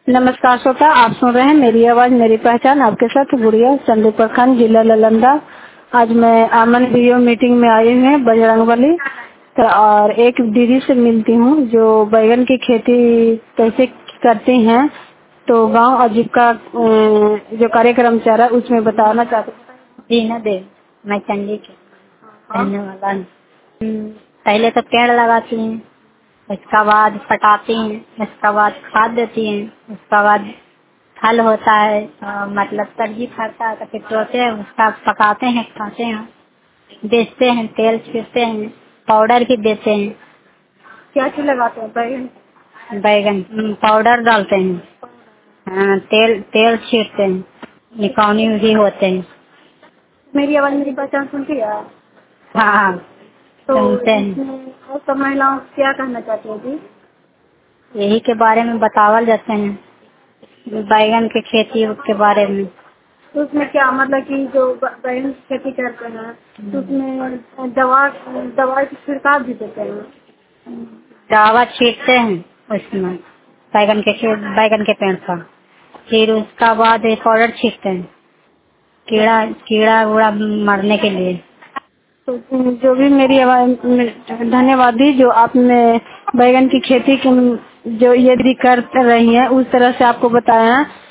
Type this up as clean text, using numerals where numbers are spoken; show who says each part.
Speaker 1: नमस्कार श्रोता, आप सुन रहे हैं मेरी आवाज मेरी पहचान। आपके साथ गुड़िया, चंदी प्रखंड, जिला नालंदा। आज मैं आमन वीडियो मीटिंग में आई हूँ बजरंगबली, तो और एक दीदी से मिलती हूँ जो बैगन की खेती कैसे करती हैं, तो गांव आजीविका जो कार्यक्रम चल रहा है उसमें बताना चाहती हूँ।
Speaker 2: दीना देव, मैं चंडी की रहने वाला हूँ। पहले तो पेड़ लगाती हैं, उसका बाद पटाती हैं, उसका बाद खाद देती हैं, उसका बाद फल होता है, मतलब सब्जी फलता है तो फिर तोड़ते हैं, उसका पकाते हैं, खाते हैं, बेचते हैं, तेल छींटते हैं, पाउडर भी देते हैं।
Speaker 1: क्या चीज लगाते हैं? बैगन
Speaker 2: बैगन पाउडर डालते हैं, हाँ, तेल तेल छींटते हैं, निकौनी भी होते हैं।
Speaker 1: मेरी आवाज मेरी पहचान सुनती है?
Speaker 2: हाँ,
Speaker 1: तो
Speaker 2: सुनते हैं।
Speaker 1: इसमें और सब महिलाओं को क्या कहना चाहती है जी?
Speaker 2: यही के बारे में बतावल जाते हैं, बैगन की खेती के बारे में।
Speaker 1: तो उसमें क्या मतलब कि जो बैगन की खेती करते हैं तो उसमें दवा दवा की छिड़काव भी देते हैं?
Speaker 2: दवा छींटते हैं उसमें, बैगन के पेड़ पर, फिर उसका बाद एक पाउडर छींटते हैं, कीड़ा कीड़ा उड़ा मरने के लिए।
Speaker 1: तो जो भी मेरी आवाज धन्यवाद दी, जो आपने बैगन की खेती की जो यदि कर रही हैं उस तरह से आपको बताया है।